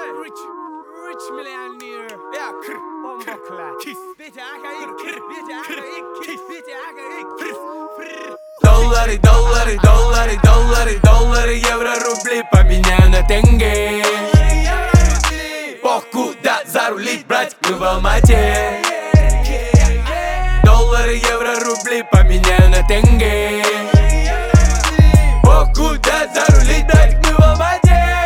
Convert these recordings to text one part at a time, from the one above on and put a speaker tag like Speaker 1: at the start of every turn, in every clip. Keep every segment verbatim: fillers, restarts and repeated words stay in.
Speaker 1: Rich, rich millionaire. Ja, krr, bombokla. Bitte aga ik, krr, bitte aga ik, kiss, bitte aga ik, kiss. Доллары, доллары, доллары, доллары, доллары, евро, рубли поменяю на тенге. Бог куда зарулить, брать, мы в Алмате. Доллары, евро, рубли поменяю на тенге. Бог куда зарулить, брать, мы в Алмате.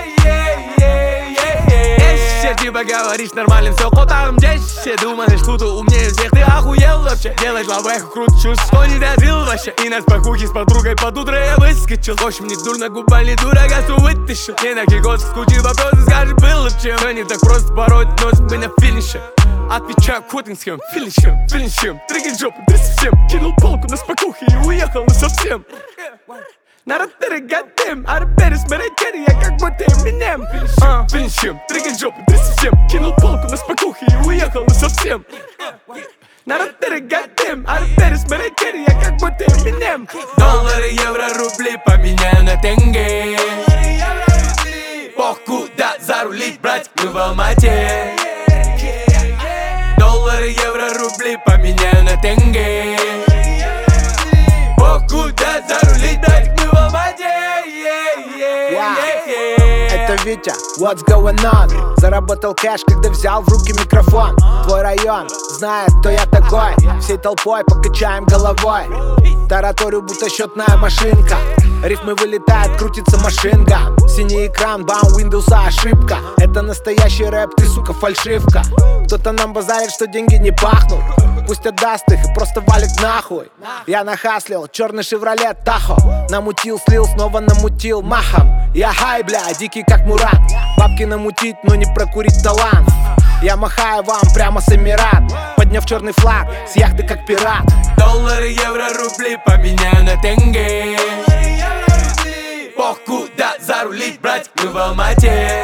Speaker 1: Типа говоришь нормально, все котам десять. Думаешь, кто-то умнее всех, ты охуел вообще. Делаешь лавеху, крутишь, что не дозрел вообще. И нас покухи с подругой под утро я выскочил. В общем, не дурно, губа не дура, газу вытащил. Не на кикос, скучи вопросы, скажи, было чем. Все не так просто пороть нос, мы на финише. Отвечаю котинским финишем, финишем. Триггер жопу, да совсем. Кинул палку на спокухи и уехал насовсем. Народ перегадем, а рэперы смотреть я как будто Эминем. Финишем, триггер жопу, да совсем. Кинул палку на спокухи и уехал насовсем. Народ перегадем, а рэперы смотреть я как будто Эминем. Доллары, евро, рубли поменяю на тенге. Бог куда зарулить, брать, мы в Алмате. Доллары, евро, рубли поменяю на тенге. Бог куда зарулить, брать, мы в Алмате.
Speaker 2: Это Витя, what's going on? Заработал кэш, когда взял в руки микрофон. Твой район знает, кто я такой. Всей толпой покачаем головой. Тараторю, будто счетная машинка. Рифмы вылетают, крутится машинка. Синий экран, бам, Windows, ошибка. Это настоящий рэп, ты, сука, фальшивка. Кто-то нам базарит, что деньги не пахнут. Пусть отдаст их и просто валит нахуй. Я нахаслил, черный шевролет Тахо. Намутил, слил, снова намутил махом. Я хай, бля, дикий как Мурат. Бабки намутить, но не прокурить талант. Я махаю вам прямо с Эмират, подняв черный флаг, с яхты как пират.
Speaker 1: Доллары, евро, рубли поменяю на тенге. Бог куда зарулить, брать, мы в Алмате.